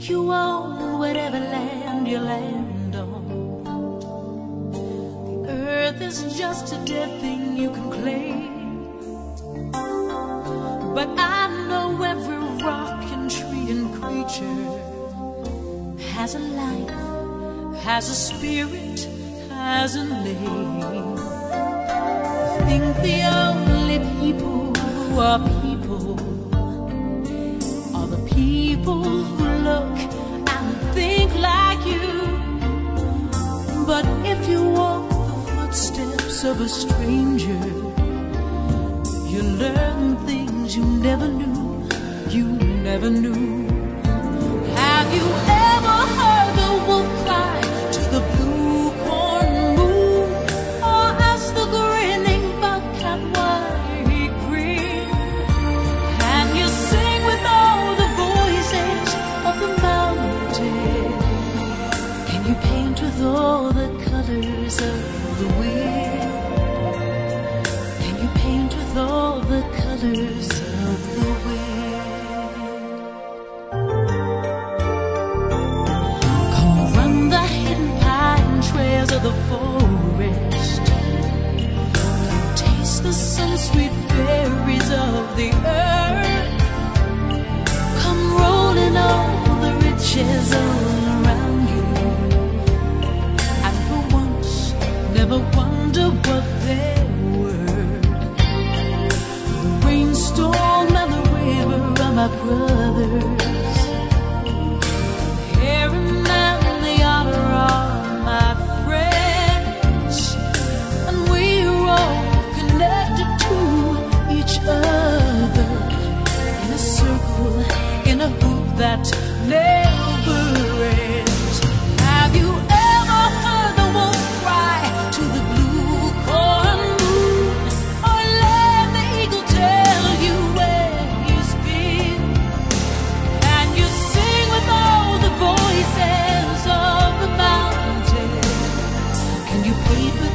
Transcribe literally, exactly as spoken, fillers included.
think you own whatever land you land on. The earth is just a dead thing you can claim, but I know every rock and tree and creature has a life, has a spirit, has a name. I think the only people who are people are the people who look and think like you. But if you walk the footsteps of a stranger, you learn things you never knew, you never knew. Have you ever heard the wolf cry to the blue corn moon, or ask the grinning bobcat why he grinned? Can you sing with all the voices of the mountain? Can you paint with all the colors of the wind? Can you paint with all the colors of the wind? Come run the hidden pine trails of the forest, taste the sun-sweet berries of the earth. Come rolling all the riches all around you, and for once never wonder what they were. The rainstorm and the river are my brothers, the heron and the otter are my friends, and we're all connected to each other in a circle, in a hoop that never ends. Have you ever heard the wolf cry to the blue corn moon, or let the eagle tell you where he's been? Can you sing with all the voices of the mountain? Can you paint with